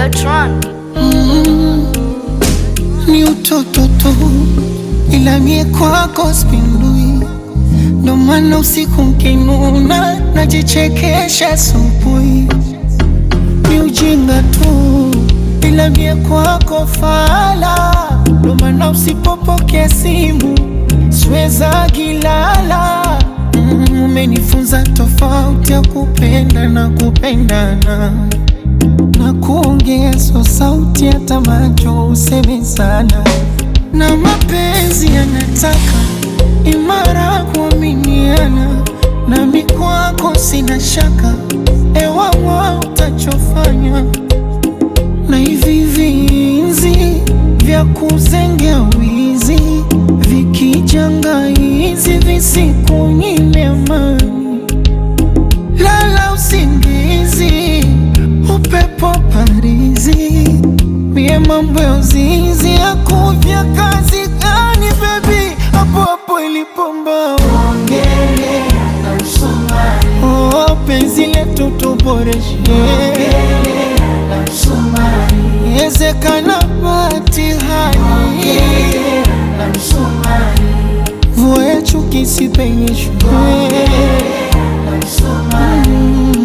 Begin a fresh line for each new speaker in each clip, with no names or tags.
Tron.
Ni utoto tu, ila mie kwako spindui. Ndo maana usiku nkinuna najichekesha asubuhi. Ni ujinga tu, ila mie kwako fala. Ndo maana usipopokea simu siweza gilala. Umenifunza tofauti ya kupenda na kupendana, na kuongea so sauti hata macho useme sana. Na mapenzi yanataka imara kuaminiana, nami kwako sina shaka, ewawa utachofanya. Na hivi vinzi vya kuzengea wizi vikijanga hizi visikunyime amani. Lala usingizi, upepo parizi, mie mambo ya uzinzi yakuvya kazi gani baby, hapo hapo ilipomba ongele na msumari. Oh, penzi letu tuboreshe ongele na msumari. Ezekana patihani ongele na msumari. Voe chuki sipenyeshwe ongele na msumari.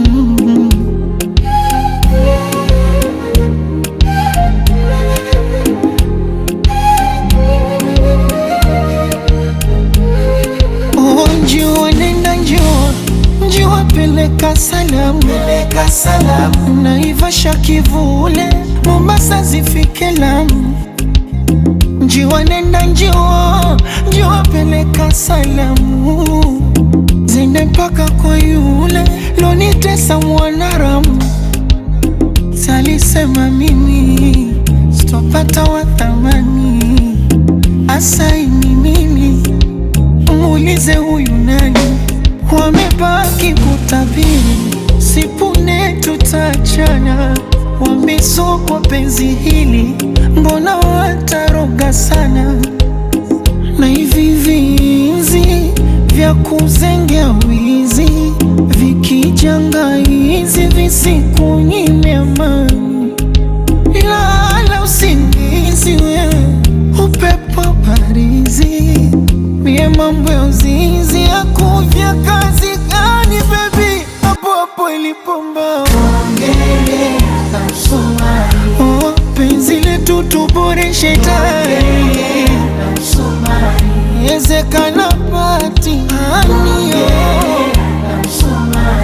Peleka salamu, Naivasha kivule, Mombasa zifike Lamu. Njiwa nenda njiwa, peleka salamu, zende mpaka kwa yule lonitesa Mwanaramu. Salisema mimi sitopata wa thamani, asaini mimi muulize huyu nani. Wamebaki kutabiri, sipune tutachana. Wamesokwa penzi hili, mbona wataroga sana. Na hivi vinzi vya kuzengea wizi vikijanga hizi visikunyime amani. Lala usingizi wewe, upepo parizi, mie mambo ya uzinzi yakuvya kazi gani baby, hapo hapo ilipomba ongele na msumari. Oh, penzi letu tuboreshe ongele na msumari. Ezekana patihani ongele na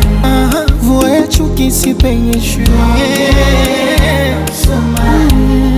msumari. Voe chuki sipenyeshwe ongele na msumari.